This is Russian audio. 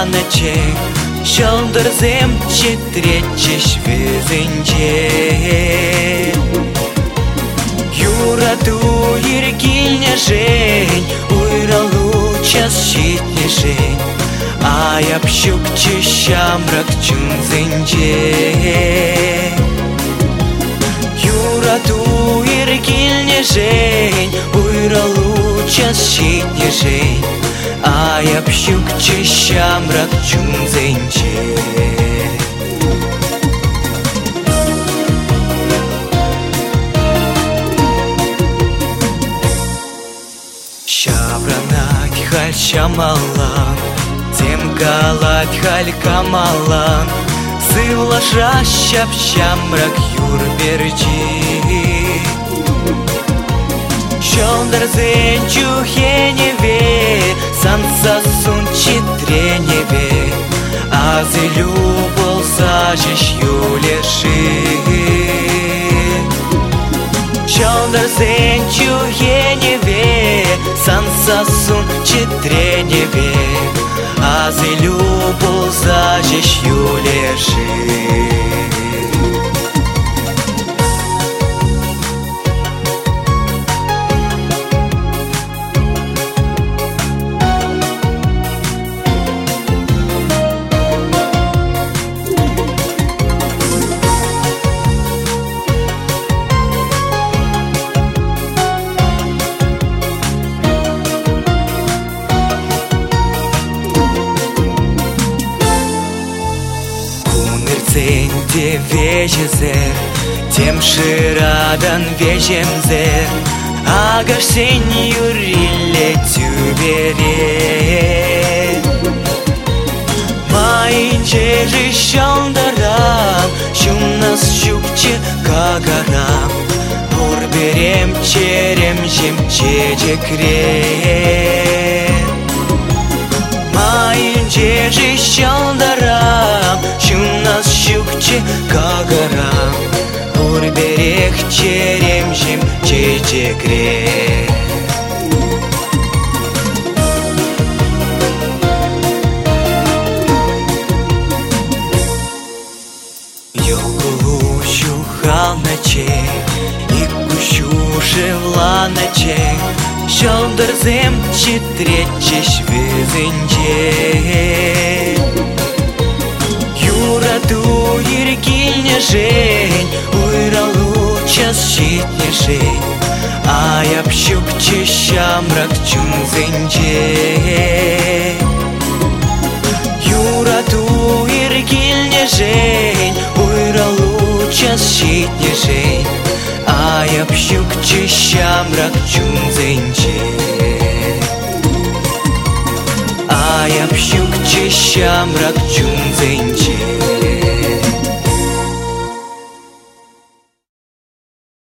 планочек, Шалдырзем четречеш везенче. Юрату еркильне жень, уйралу час щитне жень, а я пщук чищамрак чунзенче. Юрату еркильне жень, уйралу час щитне жень, а я пщук чищамрак чунзенче. Шавранак халь шамалан, темкалат халь камалан, сывлаша щап щамрак юрберчи. Шалдырзен чухеневе, сансасун читреневе, азылю болса жеш юлеши. Шалдырзен чухеневе, сансасун читреневе, азылю болса жеш юлеши. Сенде вежезер, тем ширадан вежемзер, агаш сен юрилле тюбере. Майынче жишалдарам, шумнас щукче кагарам, бурберем черем жемчежекре. Майынче жишалдарам, шумнас щукче кагарам, бурберех черем жемчежекре. Йокулущу халначек, иккущуши вланачек, шалдырзем читречеш везенче. Юрату еркильне жень, уйралу час щитне жень, а я пщук чищамрак чунзенче. Юрату еркильне жень, уйралу час щитне жень, а я пщук чищамрак чунзенче. А я пщук чищамрак чунзенче.